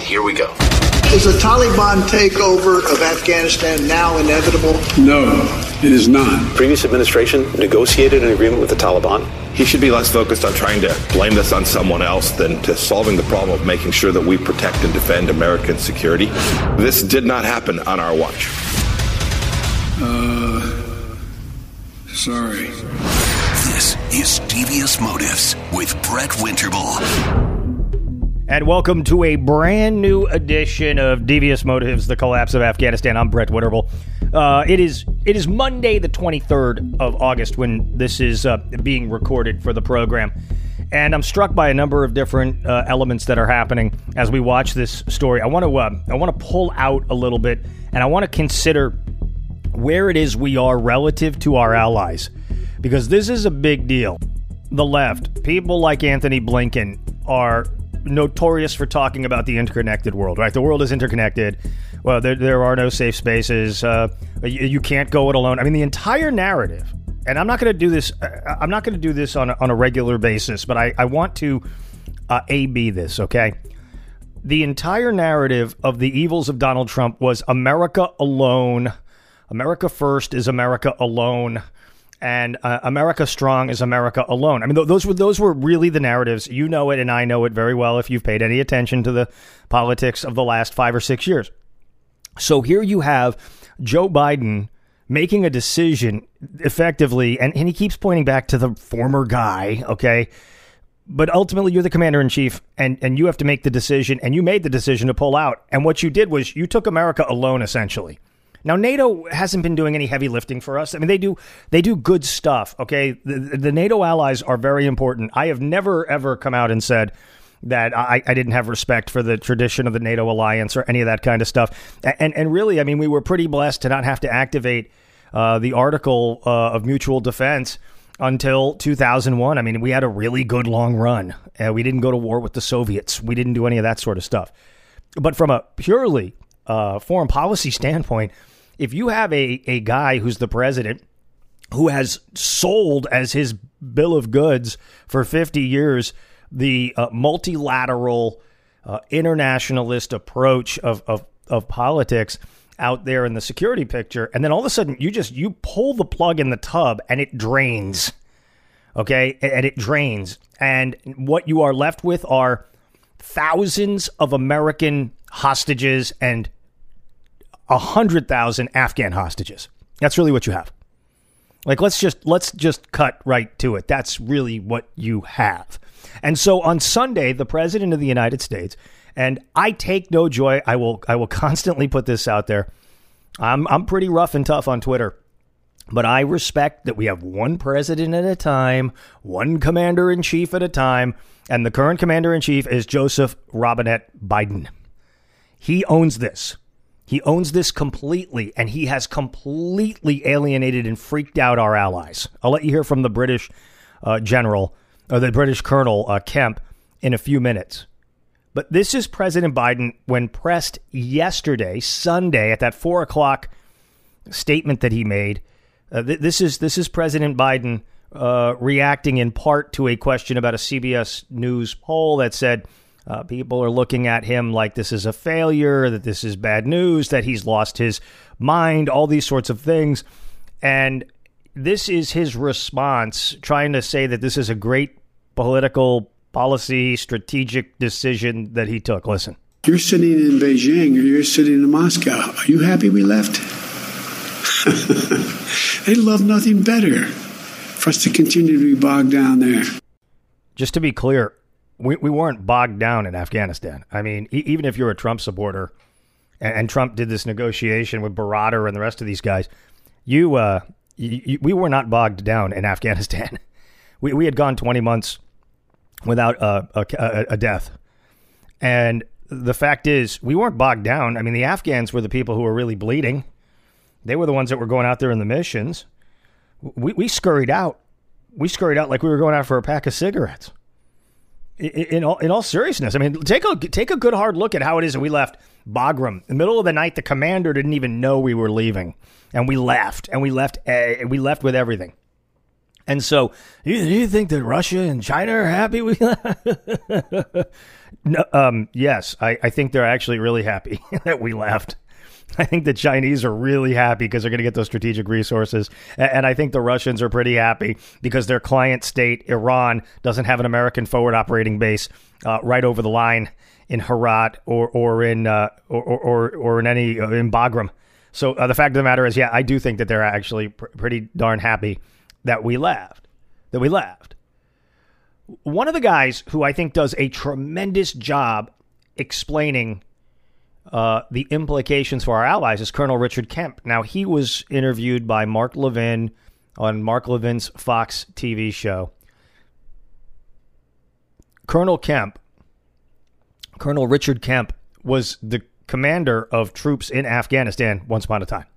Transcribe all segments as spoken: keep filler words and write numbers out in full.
here we go. Is a Taliban takeover of Afghanistan now inevitable? No, it is not. Previous administration negotiated an agreement with the Taliban. He should be less focused on trying to blame this on someone else than to solving the problem of making sure that we protect and defend American security. This did not happen on our watch. Uh, sorry. This is Devious Motives with Brett Winterble. And welcome to a brand new edition of Devious Motives, the collapse of Afghanistan. I'm Brett Winterble. Uh, it is it is Monday, the twenty-third of August, when this is uh, being recorded for the program. And I'm struck by a number of different uh, elements that are happening as we watch this story. I want to uh, I want to pull out a little bit, and I want to consider where it is we are relative to our allies, because this is a big deal. The left, people like Anthony Blinken, are notorious for talking about the interconnected world, right? The world is interconnected. Well, there, there are no safe spaces. Uh, you, you can't go it alone. I mean, the entire narrative, and I'm not going to do this. I'm not going to do this on a, on a regular basis, but I, I want to uh, A B this, okay? The entire narrative of the evils of Donald Trump was America alone. America first is America alone. And uh, America strong is America alone. I mean, th- those were those were really the narratives. You know it, and I know it very well if you've paid any attention to the politics of the last five or six years. So here you have Joe Biden making a decision effectively, and, and he keeps pointing back to the former guy, okay? But ultimately, you're the commander-in-chief, and, and you have to make the decision, and you made the decision to pull out. And what you did was you took America alone, essentially. Now, NATO hasn't been doing any heavy lifting for us. I mean, they do they do good stuff, okay? The, the NATO allies are very important. I have never, ever come out and said that I, I didn't have respect for the tradition of the NATO alliance or any of that kind of stuff. And, and really, I mean, we were pretty blessed to not have to activate uh, the Article uh, of Mutual Defense until two thousand one. I mean, we had a really good long run. Uh, we didn't go to war with the Soviets. We didn't do any of that sort of stuff. But from a purely uh, foreign policy standpoint, if you have a, a guy who's the president who has sold as his bill of goods for fifty years the uh, multilateral uh, internationalist approach of, of, of politics out there in the security picture, and then all of a sudden you just you pull the plug in the tub and it drains, okay, and it drains. And what you are left with are thousands of American hostages and A hundred thousand Afghan hostages. That's really what you have. Like, let's just let's just cut right to it. That's really what you have. And so on Sunday, the president of the United States, and I take no joy. I will I will constantly put this out there. I'm I'm pretty rough and tough on Twitter, but I respect that we have one president at a time, one commander in chief at a time, and the current commander in chief is Joseph Robinette Biden. He owns this. He owns this completely, and he has completely alienated and freaked out our allies. I'll let you hear from the British uh, general, or the British colonel, uh, Kemp, in a few minutes. But this is President Biden when pressed yesterday, Sunday, at that four o'clock statement that he made. Uh, th- this is this is President Biden uh, reacting in part to a question about a C B S News poll that said, Uh, people are looking at him like this is a failure, that this is bad news, that he's lost his mind, all these sorts of things. And this is his response, trying to say that this is a great political policy, strategic decision that he took. Listen. You're sitting in Beijing or you're sitting in Moscow. Are you happy we left? They'd love nothing better for us to continue to be bogged down there. Just to be clear, We we weren't bogged down in Afghanistan. I mean, e- even if you're a Trump supporter, and, and Trump did this negotiation with Barater and the rest of these guys, you, uh, you, you we were not bogged down in Afghanistan. We we had gone twenty months without a, a, a death, and the fact is, we weren't bogged down. I mean, the Afghans were the people who were really bleeding. They were the ones that were going out there in the missions. We we scurried out. We scurried out like we were going out for a pack of cigarettes. In all, in all seriousness, I mean, take a take a good hard look at how it is that we left Bagram in the middle of the night. The commander didn't even know we were leaving, and we left, and we left, uh, we left with everything. And so, you, you think that Russia and China are happy with no, um, yes, I, I think they're actually really happy that we left. I think the Chinese are really happy because they're going to get those strategic resources. And, and I think the Russians are pretty happy because their client state, Iran, doesn't have an American forward operating base uh, right over the line in Herat or or in uh, or, or or in any uh, in Bagram. So uh, the fact of the matter is, yeah, I do think that they're actually pr- pretty darn happy that we left, that we left. One of the guys who I think does a tremendous job explaining uh, the implications for our allies is Colonel Richard Kemp. Now, he was interviewed by Mark Levin on Mark Levin's Fox T V show. Colonel Kemp, Colonel Richard Kemp, was the commander of troops in Afghanistan once upon a time.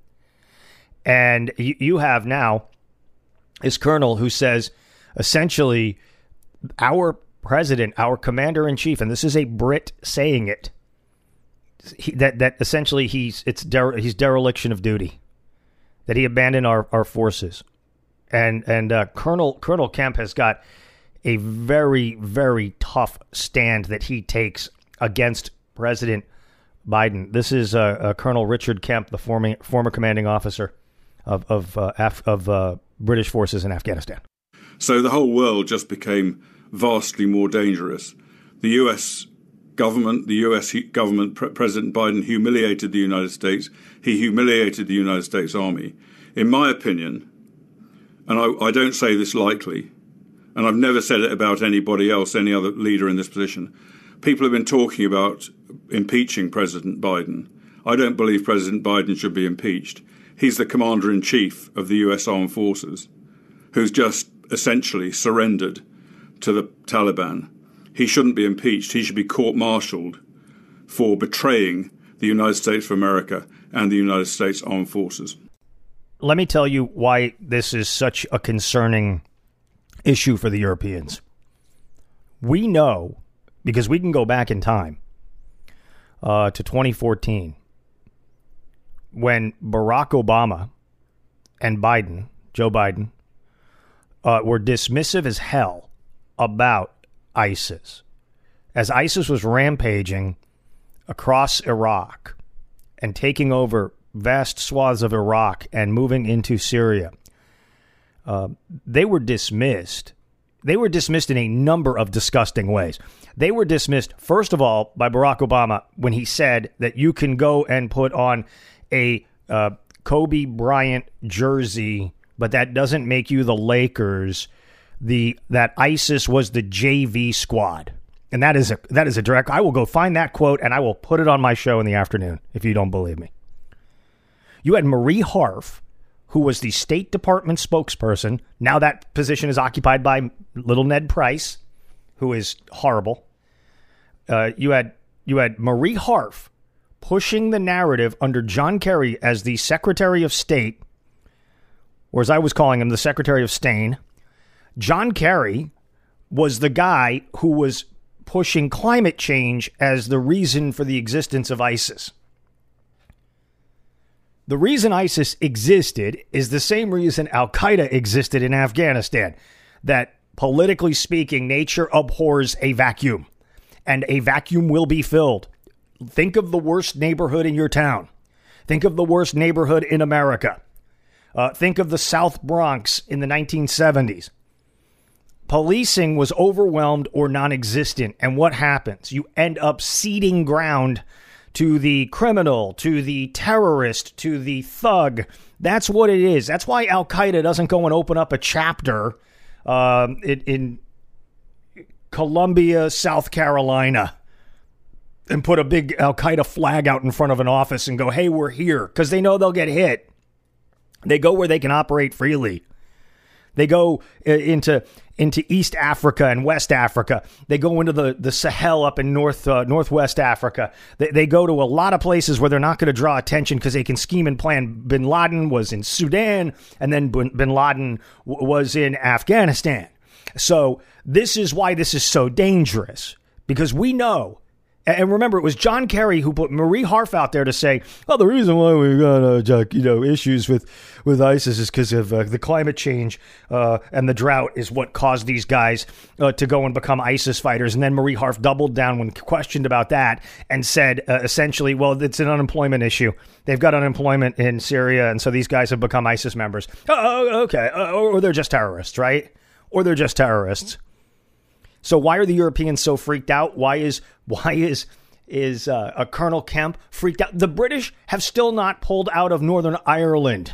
And you, you have now this colonel who says, essentially, our president, our commander-in-chief, and this is a Brit saying it, he, that that essentially he's it's dere, he's dereliction of duty, that he abandoned our, our forces. And and uh, Colonel Colonel Kemp has got a very, very tough stand that he takes against President Biden. This is uh, uh, Colonel Richard Kemp, the former former commanding officer of of uh, Af- of uh, British forces in Afghanistan. So the whole world just became vastly more dangerous. The U S government, the U S government, Pre- President Biden humiliated the United States. He humiliated the United States Army. In my opinion, and I, I don't say this lightly, and I've never said it about anybody else, any other leader in this position, people have been talking about impeaching President Biden. I don't believe President Biden should be impeached. He's the commander-in-chief of the U S Armed Forces, who's just essentially surrendered to the Taliban. He shouldn't be impeached. He should be court-martialed for betraying the United States of America and the United States Armed Forces. Let me tell you why this is such a concerning issue for the Europeans. We know, because we can go back in time uh, to twenty fourteen, when Barack Obama and Biden, Joe Biden, uh, were dismissive as hell about ISIS. As ISIS was rampaging across Iraq and taking over vast swaths of Iraq and moving into Syria, uh, they were dismissed. They were dismissed in a number of disgusting ways. They were dismissed, first of all, by Barack Obama when he said that you can go and put on a uh, Kobe Bryant jersey, but that doesn't make you the Lakers. The that ISIS was the J V squad, and that is a that is a direct. I will go find that quote and I will put it on my show in the afternoon if you don't believe me. You had Marie Harf, who was the State Department spokesperson. Now that position is occupied by little Ned Price, who is horrible. Uh, you had you had Marie Harf pushing the narrative under John Kerry as the Secretary of State, or as I was calling him, the Secretary of Stain. John Kerry was the guy who was pushing climate change as the reason for the existence of ISIS. The reason ISIS existed is the same reason Al-Qaeda existed in Afghanistan, that politically speaking, nature abhors a vacuum, and a vacuum will be filled. Think of the worst neighborhood in your town. Think of the worst neighborhood in America. Uh, think of the South Bronx in the nineteen seventies. Policing was overwhelmed or non-existent, and what happens? You end up ceding ground to the criminal, to the terrorist, to the thug. That's what it is. That's why Al-Qaeda doesn't go and open up a chapter um, in, in Columbia, South Carolina, and put a big Al-Qaeda flag out in front of an office and go, hey, we're here, because they know they'll get hit. They go where they can operate freely. They go into into East Africa and West Africa. They go into the, the Sahel up in North uh, Northwest Africa. They, they go to a lot of places where they're not going to draw attention because they can scheme and plan. Bin Laden was in Sudan, and then Bin, Bin Laden w- was in Afghanistan. So this is why this is so dangerous, because we know, And remember, it was John Kerry who put Marie Harf out there to say, well, the reason why we got uh, you know issues with, with ISIS is because of uh, the climate change uh, and the drought is what caused these guys uh, to go and become ISIS fighters. And then Marie Harf doubled down when questioned about that and said, uh, essentially, well, it's an unemployment issue. They've got unemployment in Syria, and so these guys have become ISIS members. Oh, okay. Uh, or they're just terrorists, right? Or they're just terrorists. So why are the Europeans so freaked out? Why is why is is uh, a Colonel Kemp freaked out? The British have still not pulled out of Northern Ireland.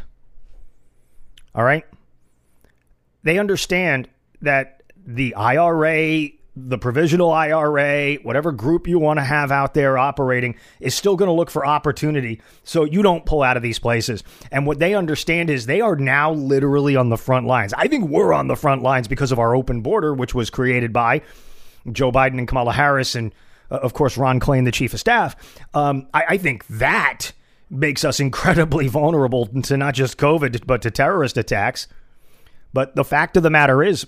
All right? They understand that the I R A, the provisional I R A, whatever group you want to have out there operating is still going to look for opportunity so you don't pull out of these places. And what they understand is they are now literally on the front lines. I think we're on the front lines because of our open border, which was created by Joe Biden and Kamala Harris and, uh, of course, Ron Klain, the chief of staff. Um, I, I think that makes us incredibly vulnerable to not just COVID, but to terrorist attacks. But the fact of the matter is,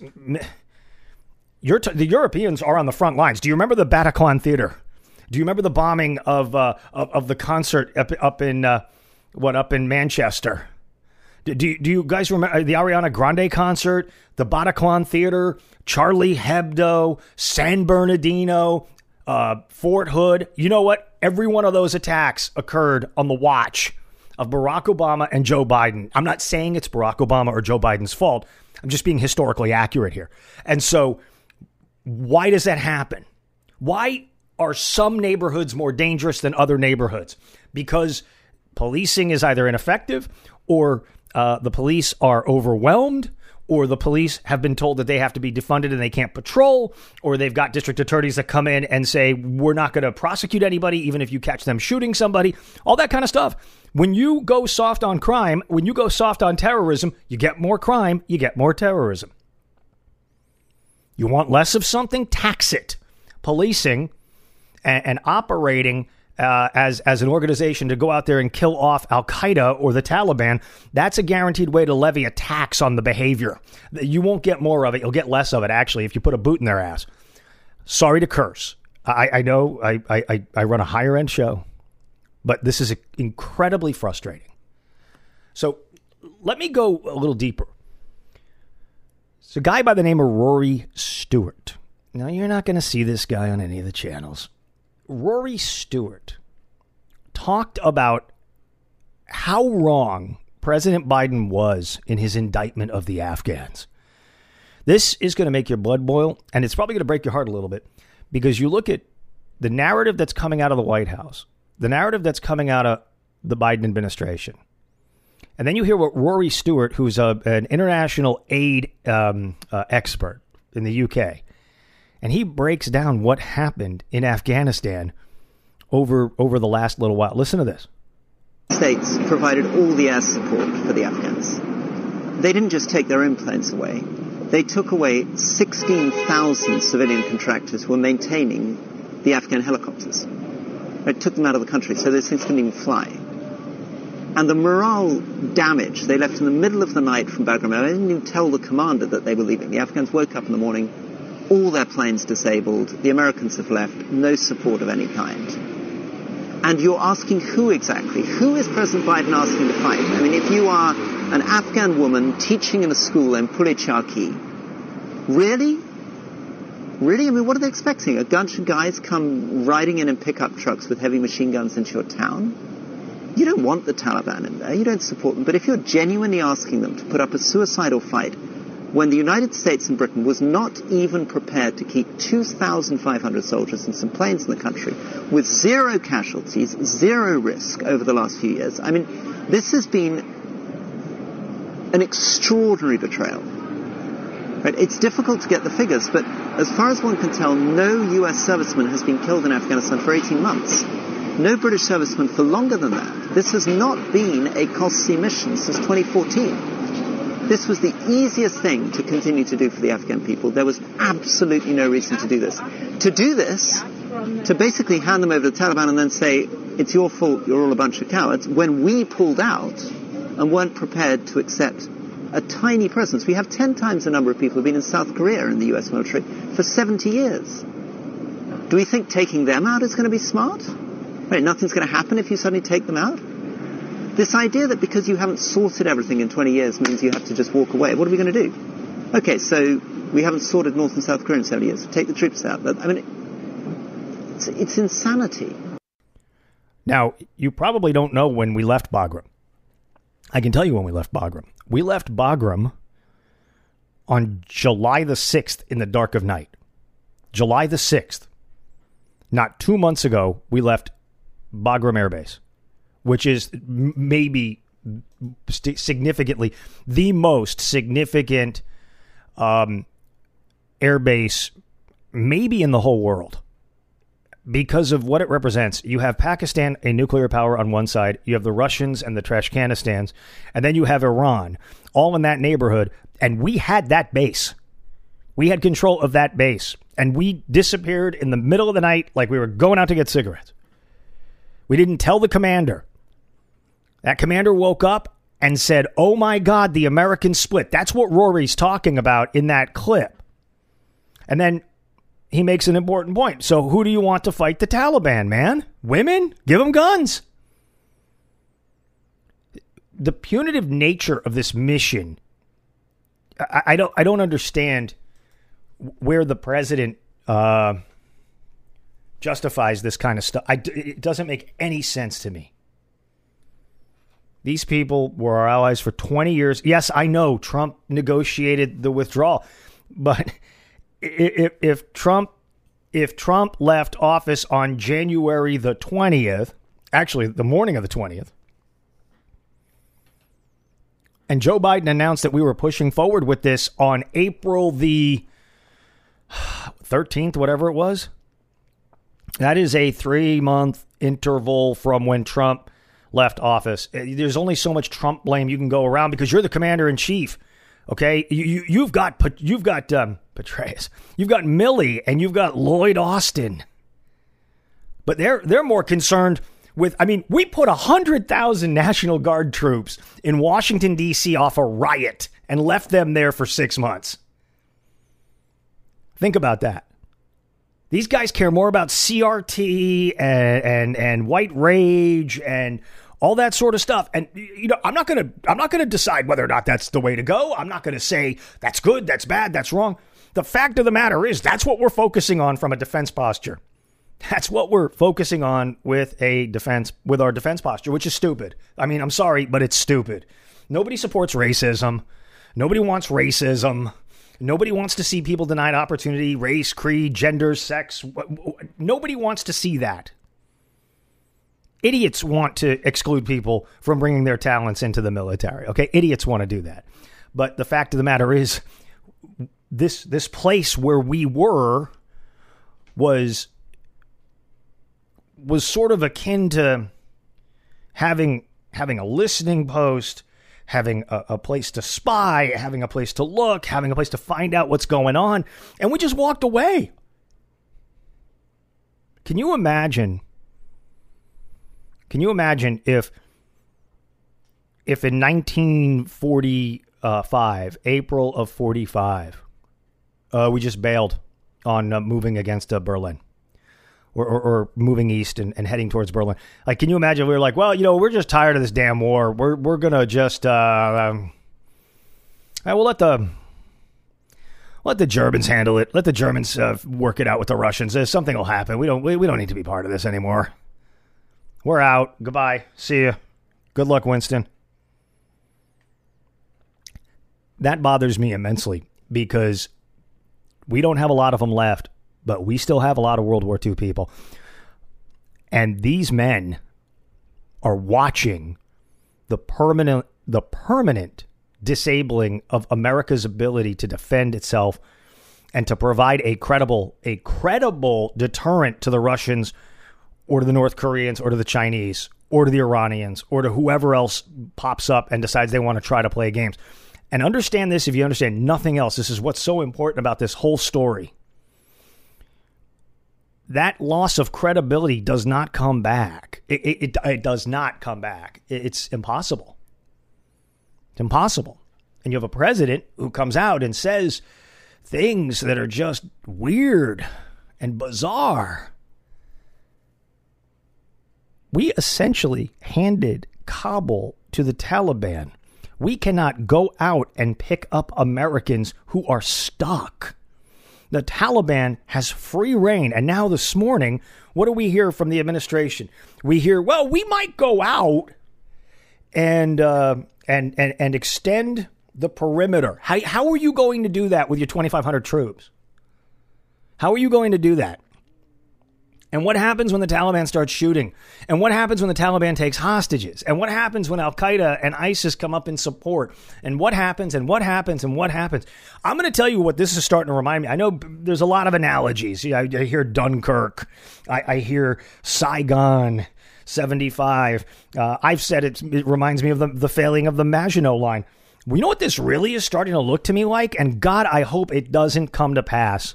You're t- the Europeans are on the front lines. Do you remember the Bataclan Theater? Do you remember the bombing of uh, of, of the concert up, up in uh, what up in Manchester? Do, do, do you guys remember the Ariana Grande concert, the Bataclan Theater, Charlie Hebdo, San Bernardino, uh, Fort Hood? You know what? Every one of those attacks occurred on the watch of Barack Obama and Joe Biden. I'm not saying it's Barack Obama or Joe Biden's fault. I'm just being historically accurate here. And so, why does that happen? Why are some neighborhoods more dangerous than other neighborhoods? Because policing is either ineffective, or uh, the police are overwhelmed, or the police have been told that they have to be defunded and they can't patrol, or they've got district attorneys that come in and say, we're not going to prosecute anybody, even if you catch them shooting somebody, all that kind of stuff. When you go soft on crime, when you go soft on terrorism, you get more crime, you get more terrorism. You want less of something? Tax it. Policing and, and operating uh, as, as an organization to go out there and kill off Al-Qaeda or the Taliban, that's a guaranteed way to levy a tax on the behavior. You won't get more of it. You'll get less of it, actually, if you put a boot in their ass. Sorry to curse. I, I know I, I, I run a higher-end show, but this is incredibly frustrating. So let me go a little deeper. It's a guy by the name of Rory Stewart. Now, you're not going to see this guy on any of the channels. Rory Stewart talked about how wrong President Biden was in his indictment of the Afghans. This is going to make your blood boil, and it's probably going to break your heart a little bit, because you look at the narrative that's coming out of the White House, the narrative that's coming out of the Biden administration, and then you hear what Rory Stewart, who's a, an international aid um, uh, expert in the U K, and he breaks down what happened in Afghanistan over over the last little while. Listen to this. States provided all the air support for the Afghans. They didn't just take their own planes away. They took away sixteen thousand civilian contractors who were maintaining the Afghan helicopters. It took them out of the country, so those things couldn't even fly. And the morale damage they left in the middle of the night from Bagram. They didn't even tell the commander that they were leaving. The Afghans woke up in the morning, all their planes disabled. The Americans have left, no support of any kind. And you're asking who exactly? Who is President Biden asking to fight? I mean, if you are an Afghan woman teaching in a school in Pul-e-Charkhi, really? Really? I mean, what are they expecting? A bunch of guys come riding in in pickup trucks with heavy machine guns into your town? You don't want the Taliban in there. You don't support them. But if you're genuinely asking them to put up a suicidal fight when the United States and Britain was not even prepared to keep two thousand five hundred soldiers and some planes in the country with zero casualties, zero risk over the last few years, I mean, this has been an extraordinary betrayal. Right? It's difficult to get the figures, but as far as one can tell, no U S serviceman has been killed in Afghanistan for eighteen months. No British serviceman for longer than that. This has not been a costly mission since twenty fourteen. This was the easiest thing to continue to do for the Afghan people. There was absolutely no reason to do this. To do this, to basically hand them over to the Taliban and then say, it's your fault, you're all a bunch of cowards, when we pulled out and weren't prepared to accept a tiny presence. We have ten times the number of people who have been in South Korea in the U S military for seventy years. Do we think taking them out is going to be smart? Right, nothing's going to happen if you suddenly take them out? This idea that because you haven't sorted everything in twenty years means you have to just walk away. What are we going to do? Okay, so we haven't sorted North and South Korea in seventy years. Take the troops out. But, I mean, it's, it's insanity. Now, you probably don't know when we left Bagram. I can tell you when we left Bagram. We left Bagram on July the sixth in the dark of night. July the sixth. Not two months ago, we left Bagram Air Base, which is maybe st- significantly the most significant um, air base maybe in the whole world because of what it represents. You have Pakistan, a nuclear power on one side. You have the Russians and the Trashkanistans. And then you have Iran, all in that neighborhood. And we had that base. We had control of that base. And we disappeared in the middle of the night like we were going out to get cigarettes. We didn't tell the commander. That commander woke up and said, oh my God, the Americans split. That's what Rory's talking about in that clip. And then he makes an important point. So who do you want to fight the Taliban, man? Women? Give them guns. The punitive nature of this mission, I, I don't I don't understand where the president uh, justifies this kind of stuff. I, it doesn't make any sense to me. These people were our allies for twenty years. Yes, I know Trump negotiated the withdrawal, but if, if Trump if Trump left office on January the twentieth, actually the morning of the twentieth, and Joe Biden announced that we were pushing forward with this on April the thirteenth, whatever it was, that is a three-month interval from when Trump left office. There's only so much Trump blame you can go around because you're the commander in chief. Okay, you, you you've got you've got um, Petraeus, you've got Milley, and you've got Lloyd Austin. But they're they're more concerned with. I mean, we put a hundred thousand National Guard troops in Washington D C off a riot and left them there for six months. Think about that. These guys care more about C R T and and, and white rage and all that sort of stuff. And, you know, I'm not going to I'm not going to decide whether or not that's the way to go. I'm not going to say that's good, that's bad, that's wrong. The fact of the matter is that's what we're focusing on from a defense posture. That's what we're focusing on with a defense with our defense posture, which is stupid. I mean, I'm sorry, but it's stupid. Nobody supports racism. Nobody wants racism. Nobody wants to see people denied opportunity, race, creed, gender, sex. Nobody wants to see that. Idiots want to exclude people from bringing their talents into the military. Okay, idiots want to do that. But the fact of the matter is, this this place where we were was was sort of akin to having having a listening post, having a, a place to spy, having a place to look, having a place to find out what's going on. And we just walked away. Can you imagine? Can you imagine if, if in nineteen forty-five, April of forty-five, uh, we just bailed on uh, moving against uh, Berlin? Or, or, or moving east and, and heading towards Berlin. Like, can you imagine? We were like, well, you know, we're just tired of this damn war. We're we're gonna just uh, um, we'll let the let the Germans handle it. Let the Germans uh, work it out with the Russians. Uh, something will happen. We don't we, we don't need to be part of this anymore. We're out. Goodbye. See you. Good luck, Winston. That bothers me immensely because we don't have a lot of them left. But we still have a lot of World War Two people. And these men are watching the permanent the permanent disabling of America's ability to defend itself and to provide a credible a credible deterrent to the Russians or to the North Koreans or to the Chinese or to the Iranians or to whoever else pops up and decides they want to try to play games. And understand this if you understand nothing else. This is what's so important about this whole story. That loss of credibility does not come back. It, it, it, it does not come back. It, it's impossible. It's impossible. And you have a president who comes out and says things that are just weird and bizarre. We essentially handed Kabul to the Taliban. We cannot go out and pick up Americans who are stuck. The Taliban has free reign. And now this morning, what do we hear from the administration? We hear, well, we might go out and uh, and, and and extend the perimeter. How, how are you going to do that with your twenty-five hundred troops? How are you going to do that? And what happens when the Taliban starts shooting? And what happens when the Taliban takes hostages? And what happens when Al-Qaeda and ISIS come up in support? And what happens and what happens and what happens? I'm going to tell you what this is starting to remind me. I know there's a lot of analogies. I, I hear Dunkirk. I, I hear Saigon seventy-five. Uh, I've said it, it reminds me of the, the failing of the Maginot Line. We know what this really is starting to look to me like? And God, I hope it doesn't come to pass.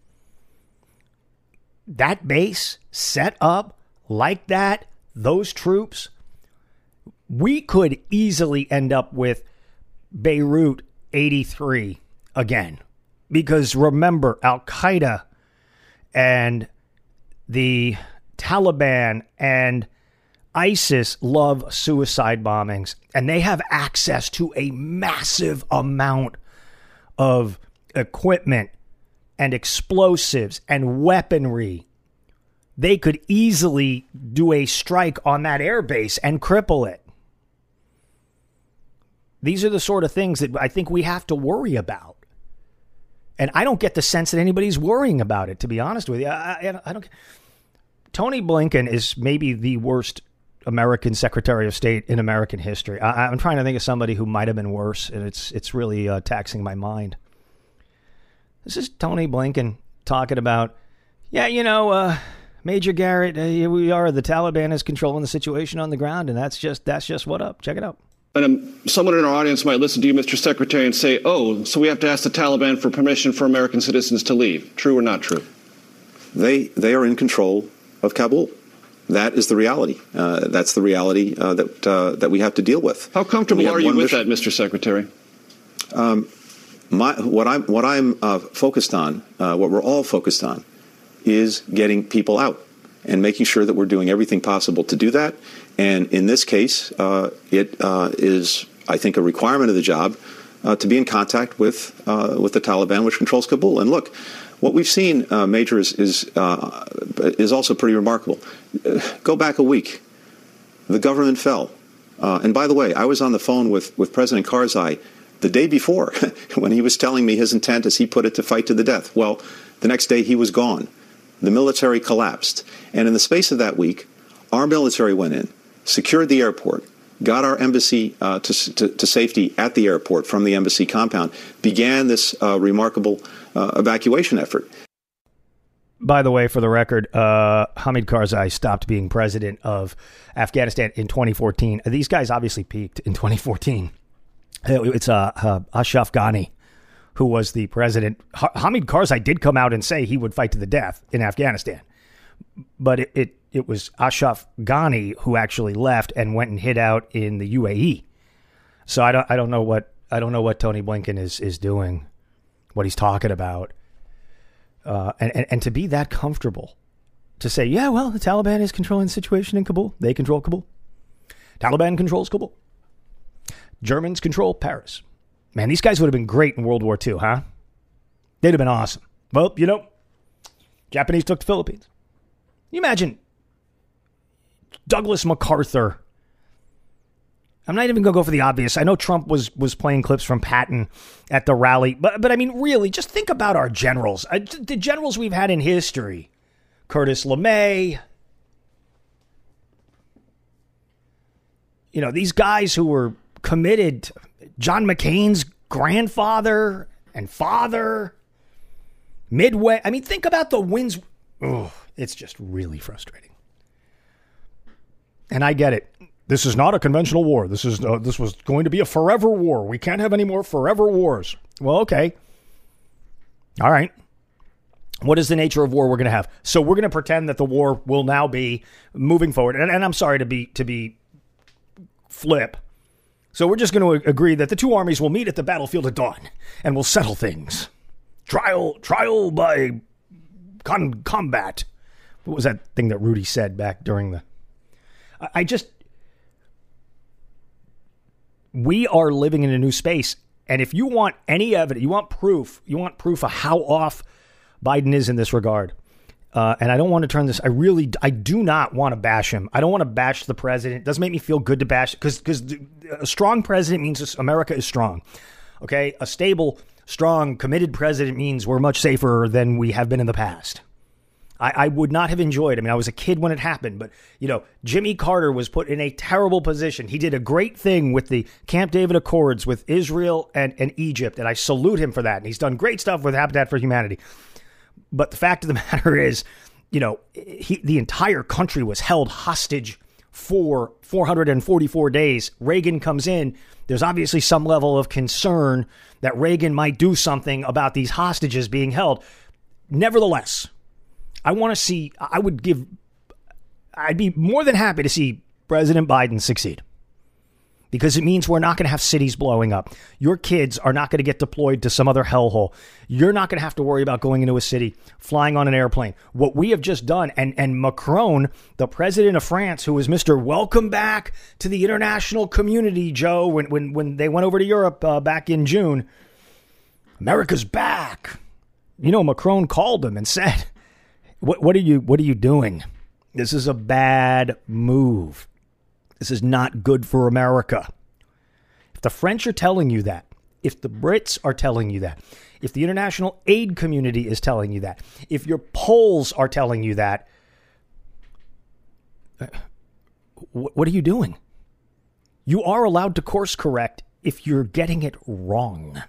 That base set up like that, those troops, we could easily end up with Beirut eighty-three again. Because remember, Al-Qaeda and the Taliban and ISIS love suicide bombings, and they have access to a massive amount of equipment and explosives and weaponry. They could easily do a strike on that airbase and cripple it. These are the sort of things that I think we have to worry about. And I don't get the sense that anybody's worrying about it, to be honest with you. I, I, I don't. Tony Blinken is maybe the worst American Secretary of State in American history. I, I'm trying to think of somebody who might have been worse, and it's it's really uh, taxing my mind. This is Tony Blinken talking about, yeah, you know, uh, Major Garrett, uh, here we are. The Taliban is controlling the situation on the ground, and that's just that's just what up. Check it out. And um, someone in our audience might listen to you, Mister Secretary, and say, oh, so we have to ask the Taliban for permission for American citizens to leave. True or not true? They they are in control of Kabul. That is the reality. Uh, that's the reality uh, that uh, that we have to deal with. How comfortable are you with mission. that, Mister Secretary? Um, my what I'm what I'm uh, focused on, uh, what we're all focused on, is getting people out and making sure that we're doing everything possible to do that. And in this case, uh, it uh, is, I think, a requirement of the job uh, to be in contact with uh, with the Taliban, which controls Kabul. And look, what we've seen, uh, Major, is is, uh, is also pretty remarkable. Uh, go back a week, the government fell. Uh, and by the way, I was on the phone with, with President Karzai the day before when he was telling me his intent, as he put it, to fight to the death. Well, the next day he was gone. The military collapsed. And in the space of that week, our military went in, secured the airport, got our embassy uh, to, to, to safety at the airport from the embassy compound, began this uh, remarkable uh, evacuation effort. By the way, for the record, uh, Hamid Karzai stopped being president of Afghanistan in twenty fourteen. These guys obviously peaked in twenty fourteen. It's uh, uh, Ashraf Ghani who was the president. Ha- Hamid Karzai did come out and say he would fight to the death in Afghanistan. But it, it, it was Ashraf Ghani who actually left and went and hid out in the U A E. So I don't I don't know what I don't know what Tony Blinken is is doing, what he's talking about. Uh, and, and, and to be that comfortable to say, yeah, well, the Taliban is controlling the situation in Kabul. They control Kabul. Taliban controls Kabul. Germans control Paris. Man, these guys would have been great in World War Two, huh? They'd have been awesome. Well, you know, Japanese took the Philippines. Can you imagine Douglas MacArthur? I'm not even going to go for the obvious. I know Trump was was playing clips from Patton at the rally. But, but I mean, really, just think about our generals. Uh, the generals we've had in history. Curtis LeMay. You know, these guys who were committed. John McCain's grandfather and father. Midway. I mean, think about the wins. Oh, it's just really frustrating. And I get it. This is not a conventional war. This is uh, this was going to be a forever war. We can't have any more forever wars. Well, okay. All right. What is the nature of war we're going to have? So we're going to pretend that the war will now be moving forward. And, and I'm sorry to be to be flip. So we're just going to agree that the two armies will meet at the battlefield at dawn and we'll settle things. Trial trial by con- combat. What was that thing that Rudy said back during the... I, I just... We are living in a new space. And if you want any evidence, you want proof, you want proof of how off Biden is in this regard. Uh, and I don't want to turn this, I really, I do not want to bash him. I don't want to bash the president. It doesn't make me feel good to bash, because because a strong president means America is strong. Okay? A stable, strong, committed president means we're much safer than we have been in the past. I, I would not have enjoyed, I mean, I was a kid when it happened, but, you know, Jimmy Carter was put in a terrible position. He did a great thing with the Camp David Accords with Israel and, and Egypt, and I salute him for that. And he's done great stuff with Habitat for Humanity. But the fact of the matter is, you know, he, the entire country was held hostage for four hundred forty-four days. Reagan comes in. There's obviously some level of concern that Reagan might do something about these hostages being held. Nevertheless, I want to see, I would give, I'd be more than happy to see President Biden succeed, because it means we're not going to have cities blowing up. Your kids are not going to get deployed to some other hellhole. You're not going to have to worry about going into a city, flying on an airplane. What we have just done, and, and Macron, the president of France, who was Mister Welcome back to the international community, Joe, when when, when they went over to Europe uh, back in June, America's back. You know, Macron called him and said, What, what are you, what are you doing? This is a bad move. This is not good for America. If the French are telling you that, if the Brits are telling you that, if the international aid community is telling you that, if your polls are telling you that, what, what are you doing? You are allowed to course correct if you're getting it wrong.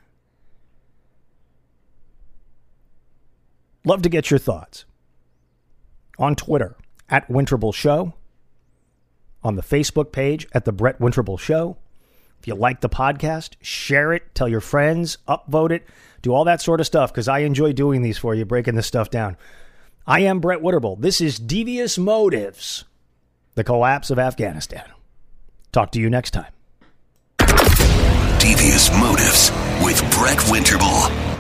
Love to get your thoughts. On Twitter, at Winterble Show. On the Facebook page, at The Brett Winterble Show. If you like the podcast, share it, tell your friends, upvote it, do all that sort of stuff, because I enjoy doing these for you, breaking this stuff down. I am Brett Winterble. This is Devious Motives, the collapse of Afghanistan. Talk to you next time. Devious Motives with Brett Winterble.